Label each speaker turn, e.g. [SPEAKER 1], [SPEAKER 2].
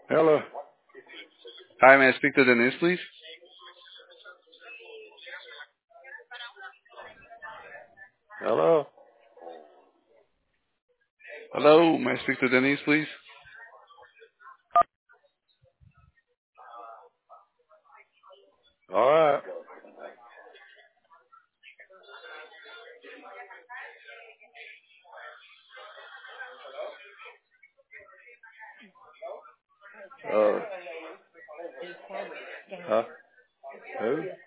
[SPEAKER 1] Hello.
[SPEAKER 2] Hi, may I speak to Denise, please?
[SPEAKER 1] Hello.
[SPEAKER 2] Hello, may I speak to Denise, please?
[SPEAKER 1] All right. Uh, huh? Who?